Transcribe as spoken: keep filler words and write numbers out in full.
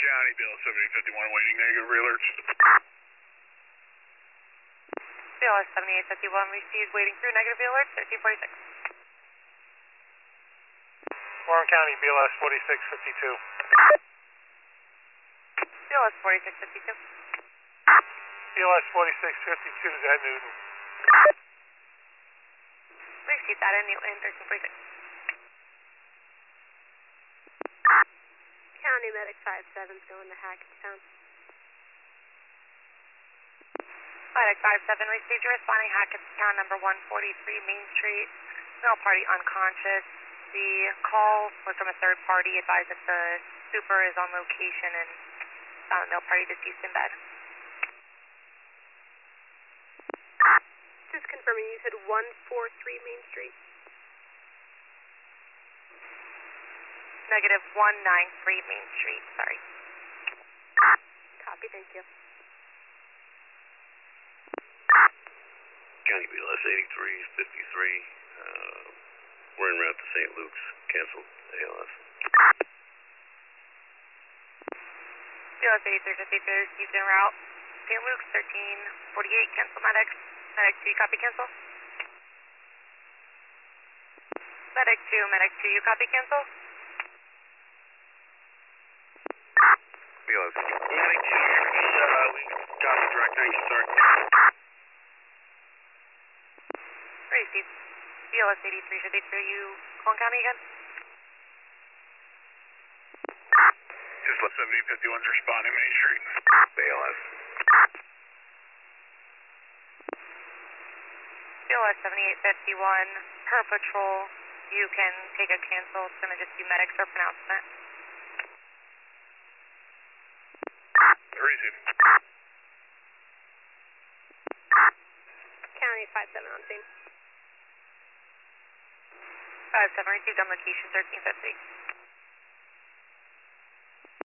County, B L S seventy-eight fifty-one, waiting negative re-alerts. B L S seventy-eight fifty-one received, waiting through negative re-alerts, thirteen forty-six. Warren County, B L S forty-six fifty-two. B L S forty-six fifty-two. B L S forty-six fifty-two, is that Newton? Received that in Newton, thirteen forty-six. County Medic five seven's going to Hackettstown. Medic five seven received, you're responding Hackettstown, number one forty-three Main Street. Male party unconscious. The call was from a third party, advised that the super is on location and found male party deceased in bed. Just confirming, you said one forty-three Main Street? Negative one ninety-three Main Street, sorry. Copy, thank you. County B L S eighty-three fifty-three, uh, we're en route to Saint Luke's, canceled A L S. B L S eighty-three fifty-three received en route, Saint Luke's, thirteen forty-eight, cancel medic. Medic two, copy cancel. Medic two, medic two, you copy cancel? B L S. Medic two, uh, we got the direct action, sorry. Received. B L S eighty-three fifty-three, you Cone County again? Just left seventy-eight fifty-one's responding Main Street. B L S. B L S seventy-eight fifty-one, per patrol, you can take a cancel. It's going to just be medics or pronouncement. Received. County five seven on scene. five seven received on location, thirteen fifty.